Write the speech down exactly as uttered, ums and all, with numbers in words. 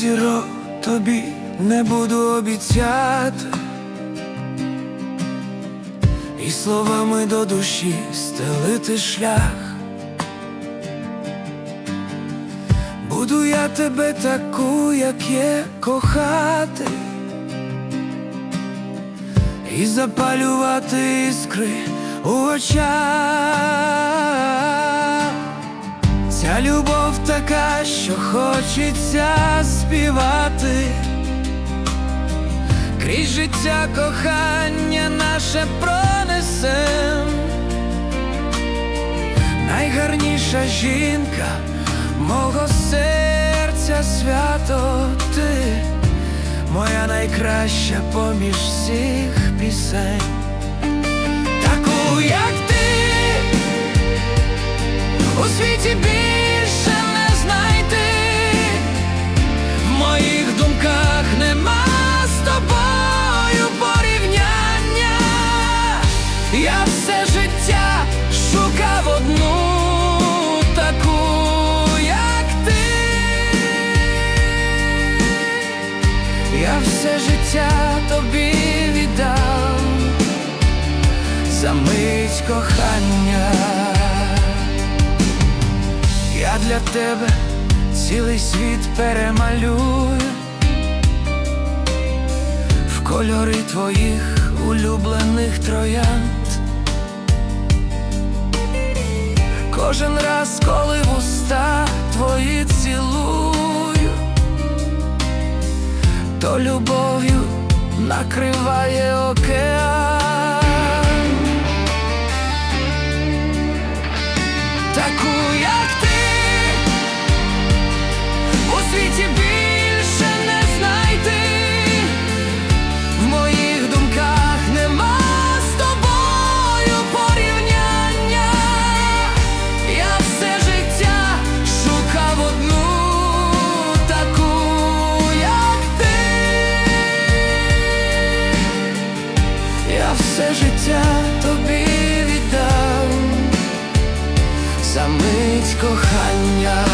зірок тобі не буду обіцяти, і словами до душі стелити шлях. Буду я тебе таку, як є, кохати, і запалювати іскри у очах. Ця любов така, що хочеться співати, крізь життя кохання наше пронесем. Найгарніша жінка мого серця, свято ти, моя найкраща поміж всіх пісень. Таку, як ти, у світі більше не знайти, в моїх думках нема з тобою порівняння. Я все життя шукав одну таку, як ти. Я все життя тобі віддав за мить кохання. Я для тебе цілий світ перемалюю в кольори твоїх улюблених троянд. Кожен раз, коли вуста твої цілую, то любов'ю накриває океан. Таку, як ти, у світі більше не знайти, в моїх думках нема з тобою порівняння. Я все життя шукав одну таку, як ти. Я все життя тобі віддав за мить кохання.